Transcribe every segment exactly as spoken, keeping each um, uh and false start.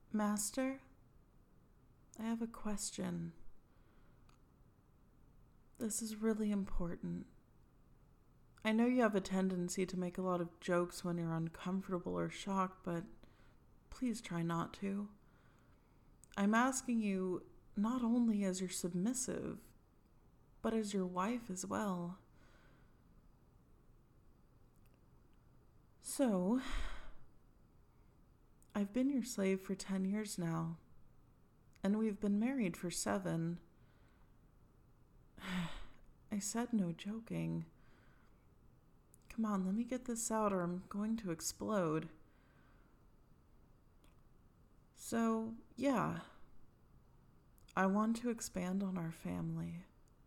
Master, I have a question. This is really important. I know you have a tendency to make a lot of jokes when you're uncomfortable or shocked, but please try not to. I'm asking you not only as your submissive, but as your wife as well. So, I've been your slave for ten years now, and we've been married for seven. I said no joking. Come on, let me get this out or I'm going to explode. So, yeah, I want to expand on our family.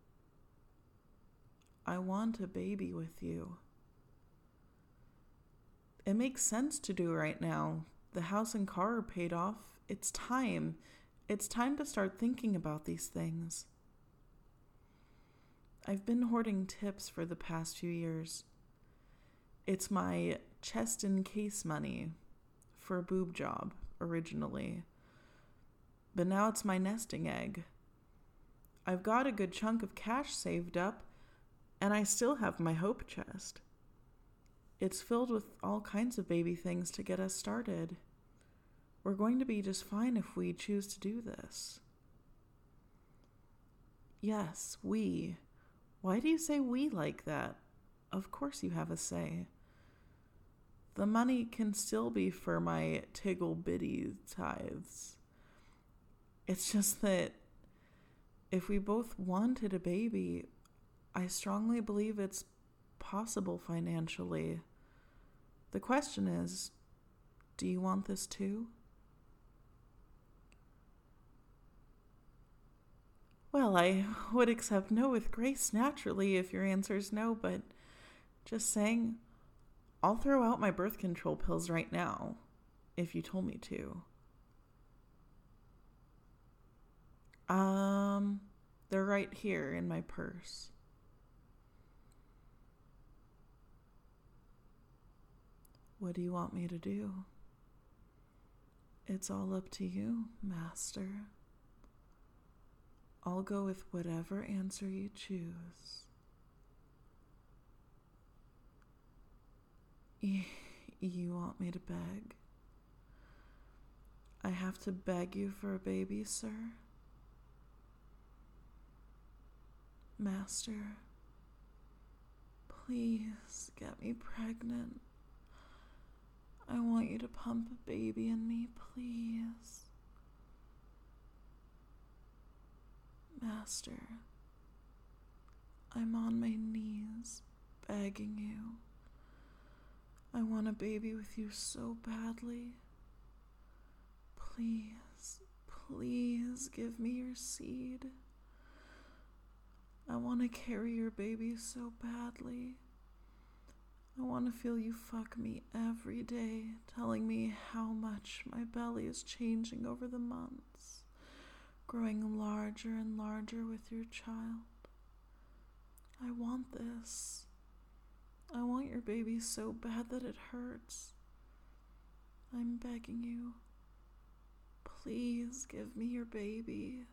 I want a baby with you. It makes sense to do right now. The house and car are paid off. It's time. It's time to start thinking about these things. I've been hoarding tips for the past few years. It's my chest in case money for a boob job, originally. But now it's my nesting egg. I've got a good chunk of cash saved up, and I still have my hope chest. It's filled with all kinds of baby things to get us started. We're going to be just fine if we choose to do this. Yes, we. Why do you say we like that? Of course you have a say. The money can still be for my tiggle-bitty tithes. It's just that if we both wanted a baby, I strongly believe it's possible financially. The question is, do you want this too? Well, I would accept no with grace naturally if your answer is no, but just saying, I'll throw out my birth control pills right now, if you told me to. Um, they're right here in my purse. What do you want me to do? It's all up to you, Master. I'll go with whatever answer you choose. Y- you want me to beg? I have to beg you for a baby, sir? Master, please get me pregnant. I want you to pump a baby in me, please. Master, I'm on my knees, begging you. I want a baby with you so badly. Please, please give me your seed. I want to carry your baby so badly. I want to feel you fuck me every day, telling me how much my belly is changing over the months, growing larger and larger with your child. I want this. I want your baby so bad that it hurts. I'm begging you. Please give me your baby.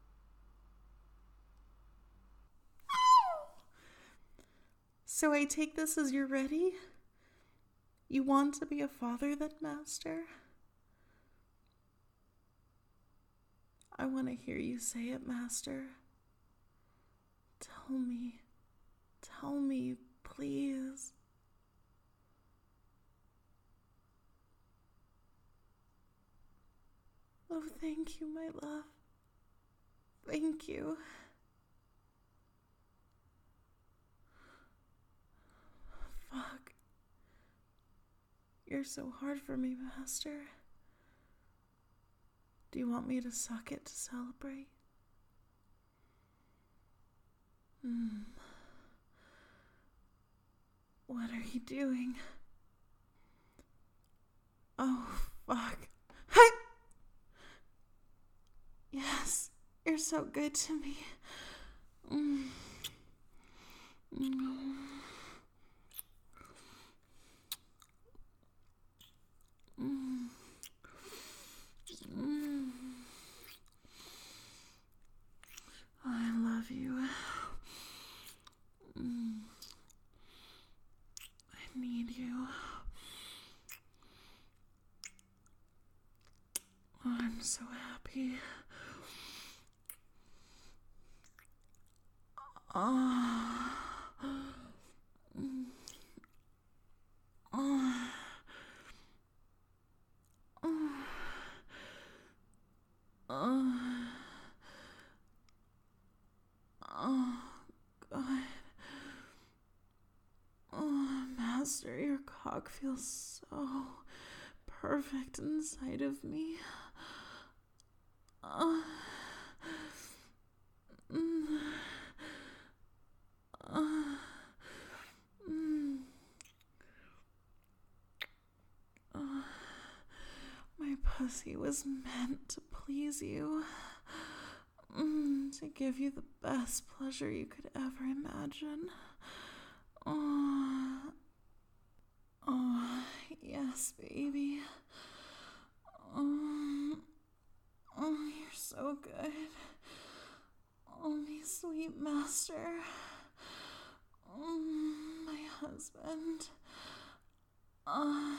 So I take this as you're ready? You want to be a father then, Master? I want to hear you say it, Master. Tell me. Tell me, please. Oh, thank you, my love. Thank you. Fuck. You're so hard for me, Master. Do you want me to suck it to celebrate? Hmm. What are you doing? Oh, fuck. Hi! Yes, you're so good to me. Mm. Mm. Mm. Mm. need you. I'm so happy. Oh. Oh. Oh. Oh. Oh, God. Oh, Master, your cock feels so perfect inside of me. Uh, mm, uh, mm, uh, my pussy was meant to please you, mm, to give you the best pleasure you could ever imagine. Oh, oh, yes, baby. Oh, oh, you're so good. Oh, my sweet master. Oh, my husband. Uh,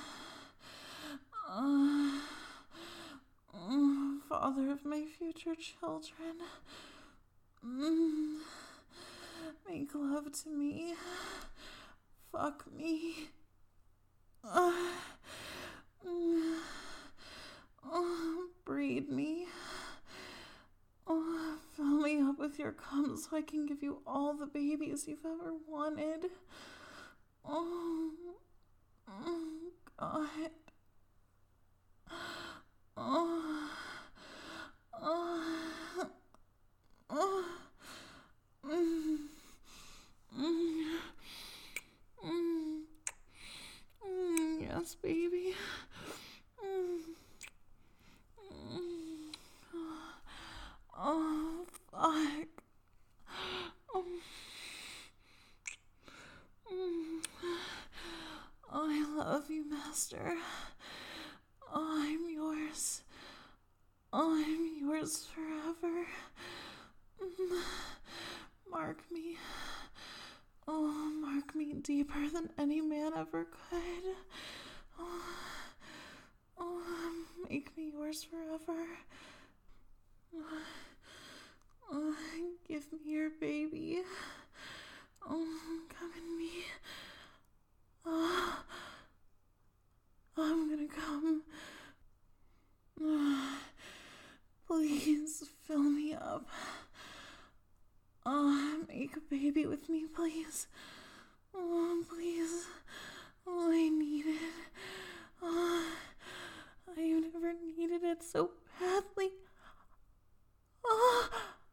uh, oh, father of my future children. Mm, make love to me. Fuck me. Uh, mm, oh, breed me. Oh, fill me up with your cum so I can give you all the babies you've ever wanted. Oh, oh God. Oh, oh, oh, mm, mm, mm, mm, yes, baby. Mm, mm, oh, fuck. Oh, mm, oh, I love you, Master. Oh, I'm yours. Oh, I'm yours forever. Mm, mark me. Oh, mark me deeper than any man ever could. Oh, oh make me yours forever. Oh, oh, give me your baby. Oh, come in me. Oh, I'm gonna come. Oh, please fill me up. Oh, make a baby with me, please. Oh, please. Oh, I need it. Oh, I've never needed it so badly. Oh,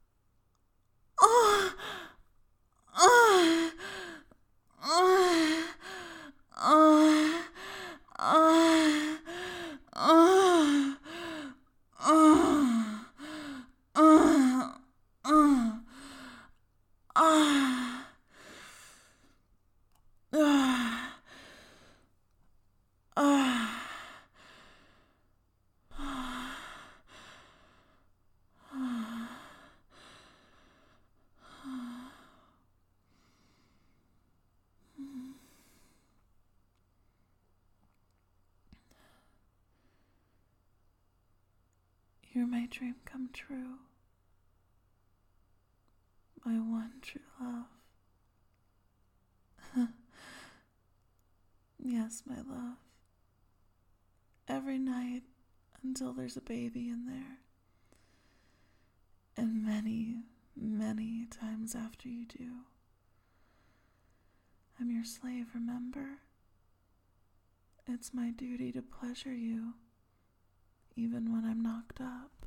oh, oh, oh, oh, oh, oh, oh, oh, oh. Ah, ah, ah, you're my dream come true, my one true love. Yes, my love. Every night until there's a baby in there. And many, many times after you do. I'm your slave, remember? It's my duty to pleasure you, even when I'm knocked up.